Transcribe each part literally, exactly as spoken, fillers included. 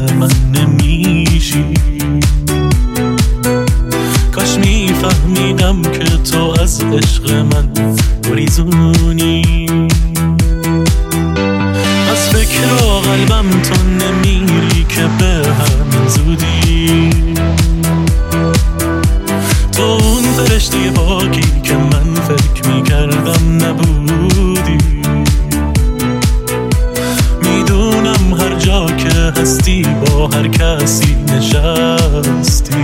من نمیشی. کاش میفهمیدم که تو از عشق من گریزونی. از فکر و قلبم تو نمیری که به همین زودی. تو اون فرشته پاکی که من فکر میکردم نبودی. میدونم هر جا که هستی با هر کسی نشستی.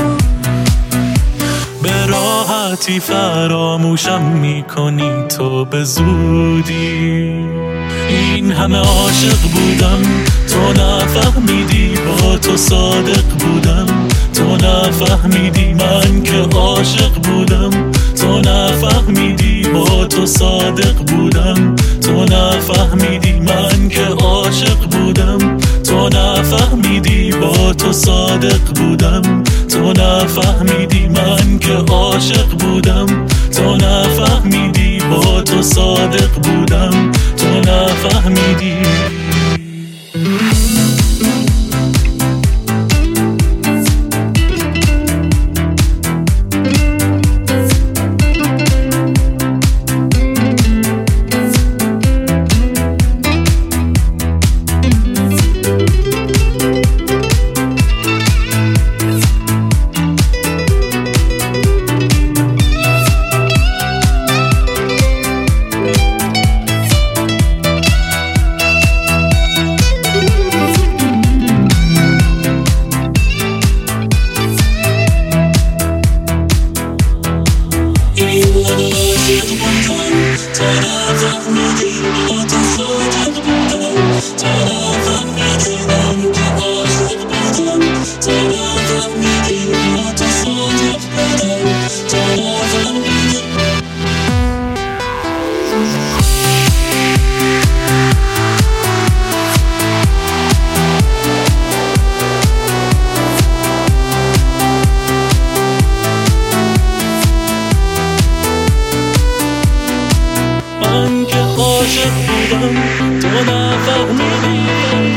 به راحتی فراموشم میکنی تو به زودی. این همه عاشق بودم تو نفهمیدی، با تو صادق بودم تو نفهمیدی، من که عاشق بودم تو نفهمیدی، با تو صادق بودم تو نفهمیدی، من که عاشق بودم تو نفهمیدی، با تو صادق بودم تو نفهمیدی، من که عاشق بودم تو نفهمیدی، با تو صادق بودم تو نفهمیدی. من که عاشق بودم تو نفهمیدی.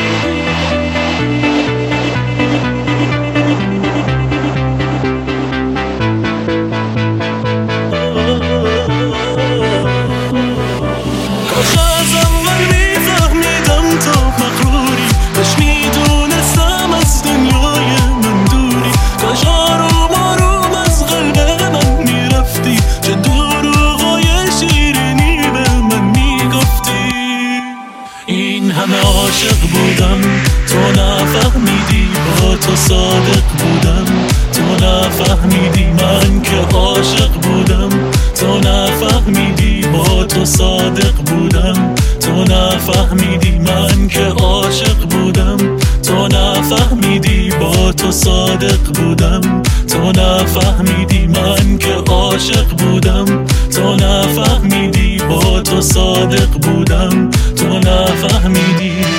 کاش از اول میفهمیدم تو مغروری، کاش میدونستم از دنیای من دوری، کاش آروم آروم از قلب من میرفتی، چه دروغای شیرینی به من میگفتی. این همه عاشق بودم تو نفهمیدی، با تو صادق بودم تو نفهمیدی، من که عاشق بودم تو نفهمیدی، با تو صادق بودم تو نفهمیدی، من که عاشق بودم تو نفهمیدی، با تو صادق بودم تو نفهمیدی، من که عاشق بودم تو نفهمیدی، با تو صادق بودم تو نفهمیدی.